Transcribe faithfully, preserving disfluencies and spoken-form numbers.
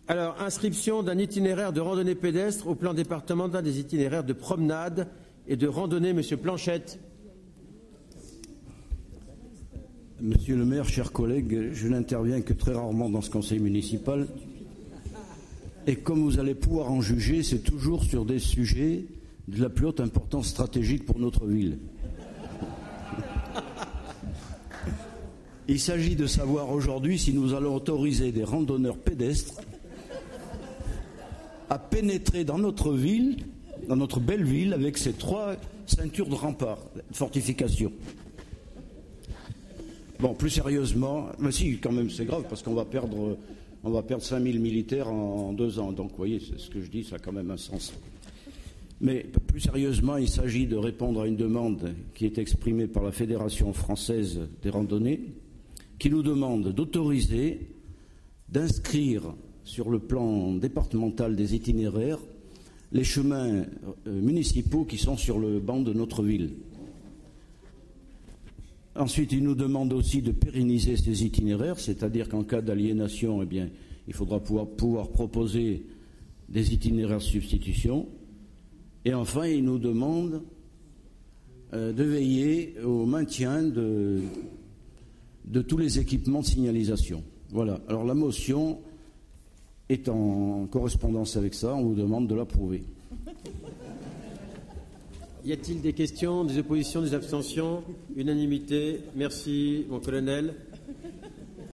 Alors, inscription d'un itinéraire de randonnée pédestre au plan départemental des itinéraires de promenade et de randonnée, Monsieur Planchette. Monsieur le maire, chers collègues, je n'interviens que très rarement dans ce conseil municipal. Et comme vous allez pouvoir en juger, c'est toujours sur des sujets de la plus haute importance stratégique pour notre ville. Il s'agit de savoir aujourd'hui si nous allons autoriser des randonneurs pédestres à pénétrer dans notre ville, dans notre belle ville, avec ces trois ceintures de remparts, de fortification. Bon, plus sérieusement, mais si, quand même, c'est grave, parce qu'on va perdre, on va perdre cinq mille militaires en, en deux ans. Donc, vous voyez, c'est ce que je dis, ça a quand même un sens. Mais plus sérieusement, il s'agit de répondre à une demande qui est exprimée par la Fédération française des randonnées, qui nous demande d'autoriser, d'inscrire sur le plan départemental des itinéraires les chemins euh, municipaux qui sont sur le banc de notre ville. Ensuite, il nous demande aussi de pérenniser ces itinéraires, c'est-à-dire qu'en cas d'aliénation, eh bien, il faudra pouvoir, pouvoir proposer des itinéraires de substitution. Et enfin, il nous demande euh, de veiller au maintien de, de tous les équipements de signalisation. Voilà. Alors la motion est en correspondance avec ça, on vous demande de l'approuver. Y a-t-il des questions, des oppositions, des abstentions? Unanimité. Merci, mon colonel.